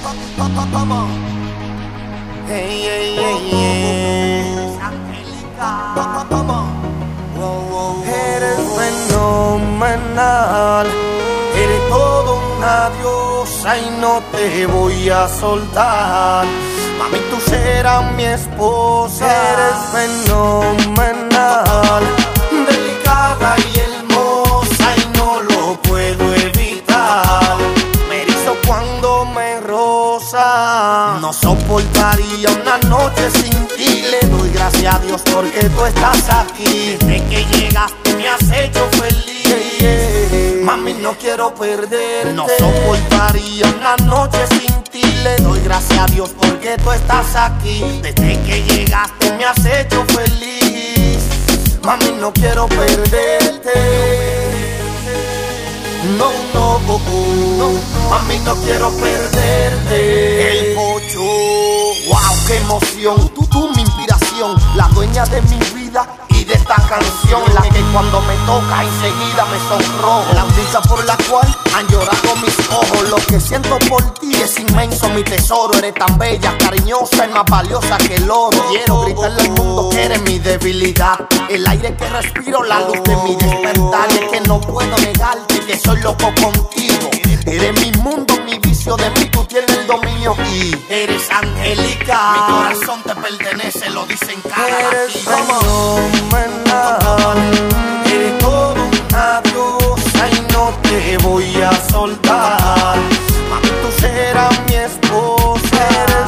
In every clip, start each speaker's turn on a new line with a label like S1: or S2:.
S1: Hey, hey, hey, hey. Eres fenomenal, eres todo una diosa y no te voy a soltar. Mami, tú serás mi esposa. Eres fenomenal, delicada y hermosa y no lo puedo evitar. Me erizo cuando me roza. No soportaría una noche sin ti. Le doy gracias a Dios porque tú estás aquí. Desde que llegaste me has hecho feliz. Mami, no quiero perderte. No soportaría una noche sin ti. Le doy gracias a Dios porque tú estás aquí. Desde que llegaste me has hecho feliz. Mami, no quiero perderte. No, no, no, mami, no quiero perderte. El Pocho, wow, qué emoción. Tú mi inspiración, la dueña de mi vida y de esta canción, la que cuando me toca enseguida me sonrojo. La única por la cual han llorado mis ojos. Lo que siento por ti es inmenso, mi tesoro. Eres tan bella, cariñosa y más valiosa que el oro. Quiero gritarle al mundo que eres mi debilidad, el aire que respiro, la luz de mi despertar. Y es que no puedo negarte que soy loco contigo. Eres mi mundo, mi vicio, de mí tú tienes el dominio. Y eres angélica, mi corazón te pertenece, lo dicen cada latido. Fenomenal, eres todo una diosa y no te voy a soltar. Mami, tú serás mi esposa. Eres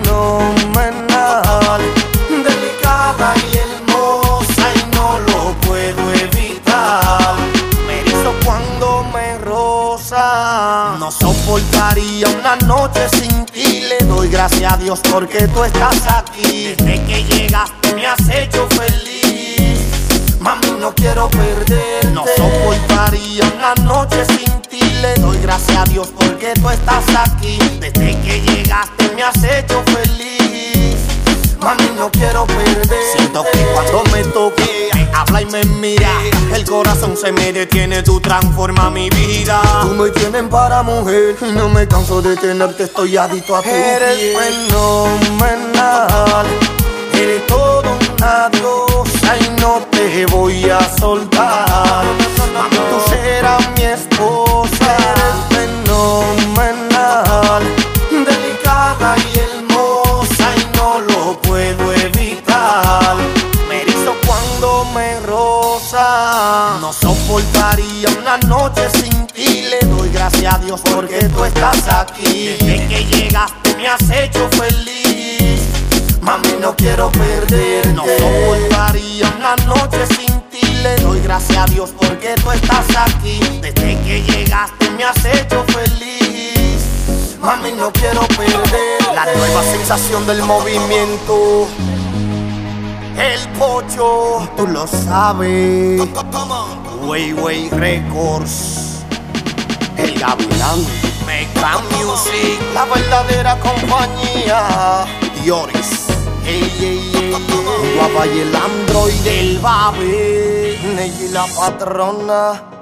S1: fenomenal, delicada y hermosa y no lo puedo evitar. Me erizo cuando me roza. No soportaría una noche sin ti. Le doy gracias a Dios porque tú estás aquí. Desde que llegaste me has hecho feliz. Mami, no quiero perderte. No soportaría una noche sin ti. Le doy gracias a Dios porque tú estás aquí. Desde que llegaste me has hecho feliz. Mami, no quiero perder. Siento que cuando me toque, habla y me mira, el corazón se me detiene, tú transformas mi vida. Tú me tienes para mujer y no me canso de tenerte, estoy adicto a tu piel. Eres fenomenal, eres todo una diosa y no te voy a soltar. Mami, tú serás mi esposa. Eres fenomenal, delicada y hermosa y no lo puedo evitar. Me erizo cuando me roza. No soportaría una noche sin ti. Le doy gracias a Dios porque tú estás aquí. Desde que llegaste me has hecho feliz. Mami, no quiero perderte. No soportaría una noche sin ti. Le doy gracias a Dios porque tú estás aquí. Desde que llegaste me has hecho feliz. Mami, no quiero perder. La nueva sensación del movimiento, el Pocho, tú lo sabes. Way Records, el Gavilán, Mecan Music, la verdadera compañía. Dioris, Guapa y el androide, el Babe, Nelly la patrona.